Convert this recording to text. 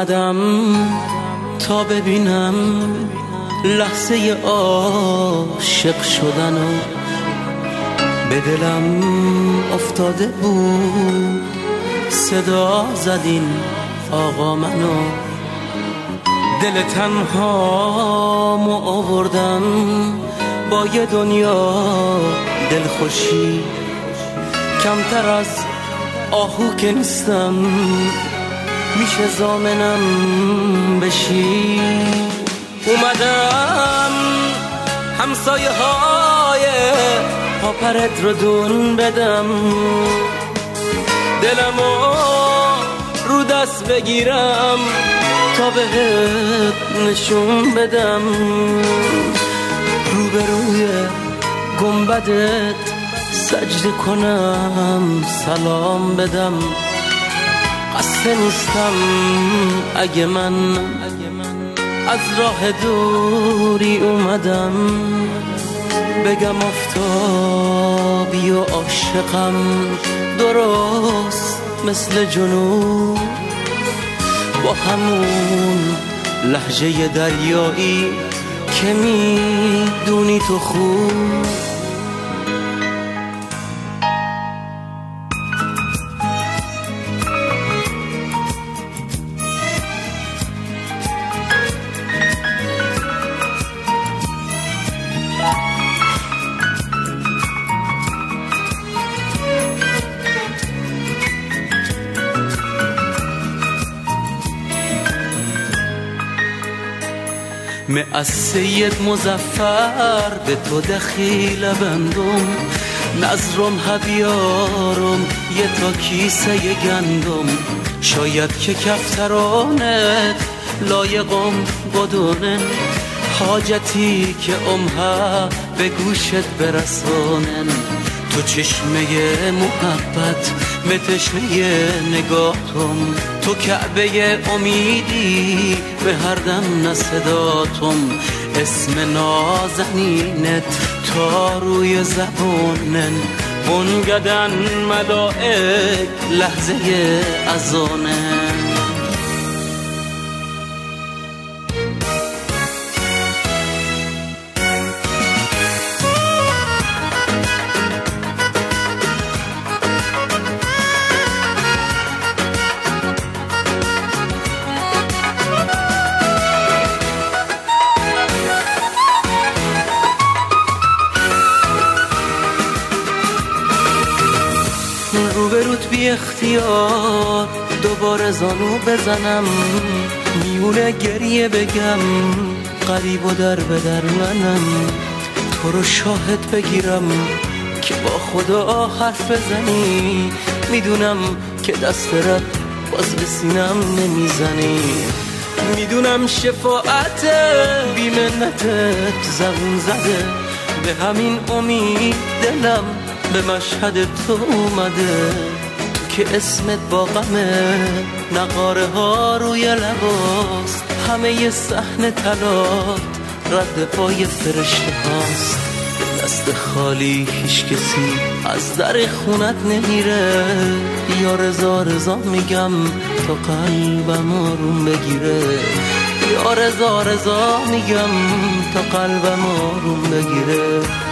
اومدم تا ببینم لحظه عاشق شدنو، به دلم افتاده بود صدا زدین آقا منو، دل تنهامو آوردم با یه دنیا دلخوشی، کمتر از آهو که نیستم میشه ضامنم بشی. اومدم همسایه های پاپرت رو دون بدم، دلمو رو دست بگیرم تا بهت نشون بدم، روبروی گنبدت سجده کنم سلام بدم. قصد نیستم اگه من از راه دوری اومدم بگم آفتابی و عاشقم درست مثل جنوب، با همون لهجه دریایی که میدونی تو خوب. من از سید مظفر به تو دخیل بندم، نظرم هبیارم یه تا کیسه گندم، شاید که کفترانت لایقم بدونه، حاجتی که امها به گوشت برسانن، تو چشمه محبت به تشنه نگاهتم، تو کعبه امیدی به هر دم نصداتم، اسم نازنینت تا روی زبونن، بنگدن ملائک لحظه اذانن. روبروت بی اختیار دوباره زانو بزنم، میونه گریه بگم قریب و در به در منم، تو رو شاهد بگیرم که با خدا حرف بزنی، میدونم که دست رد باز به سینم نمیزنی، میدونم شفاعت بی منتت زبون زده، به همین امید دلم به مشهد تو اومده، تو که اسمت با غمه نقاره ها روی لباست، همه ی صحن طلات رد پای فرشته هاست، دست خالی هیچ کسی از در خونت نمیره، یا رضا رضا میگم تا قلبم آروم بگیره، یا رضا رضا میگم تا قلبم آروم بگیره.